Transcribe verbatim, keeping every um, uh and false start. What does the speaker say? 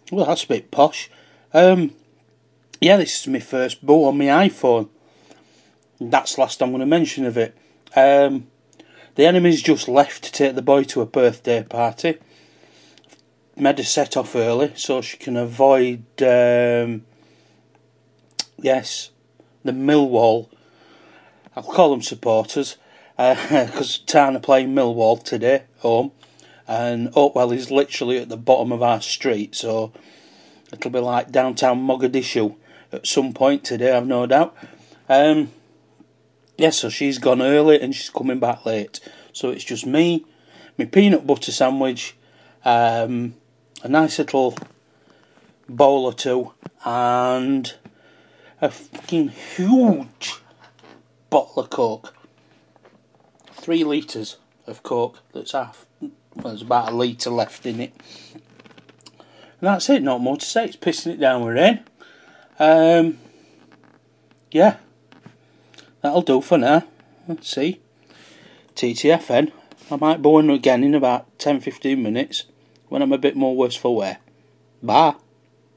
Well, that's a bit posh. Um, yeah, this is my first boot on my iPhone. That's the last I'm going to mention of it. Um, the enemy's just left to take the boy to a birthday party. Made her set off early so she can avoid, um, yes, the Millwall. I'll call them supporters, because uh, Tarn are playing Millwall today, home. And Oakwell is literally at the bottom of our street, so it'll be like downtown Mogadishu at some point today, I've no doubt. Um, yeah, so she's gone early and she's coming back late. So it's just me, my peanut butter sandwich, um, a nice little bowl or two, and a fucking huge bottle of Coke. Three litres of Coke, that's half. Well, there's about a litre left in it. And that's it, not more to say. It's pissing it down with rain. Um, yeah. That'll do for now. Let's see. T T F N. I might go on again in about ten to fifteen minutes when I'm a bit more worse for wear. Bye.